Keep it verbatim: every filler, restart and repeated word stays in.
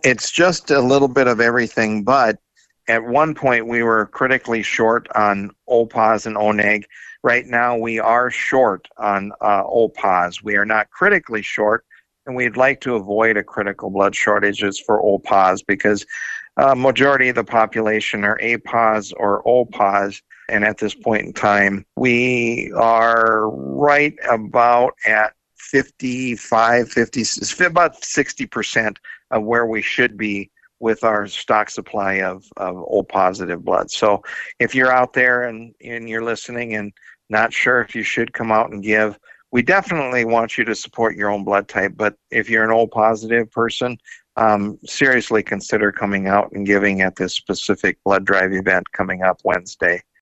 It's just a little bit of everything, but at one point we were critically short on O P A S and O neg. Right now we are short on uh, O P A S. We are not critically short, and we'd like to avoid a critical blood shortages for O P A S because uh, majority of the population are A P A S or O P A S, and at this point in time, we are right about at fifty-five, fifty, about sixty percent of where we should be with our stock supply of, of O positive blood. So if you're out there and, and you're listening and not sure if you should come out and give, we definitely want you to support your own blood type. But if you're an O positive person, um, seriously consider coming out and giving at this specific blood drive event coming up Wednesday.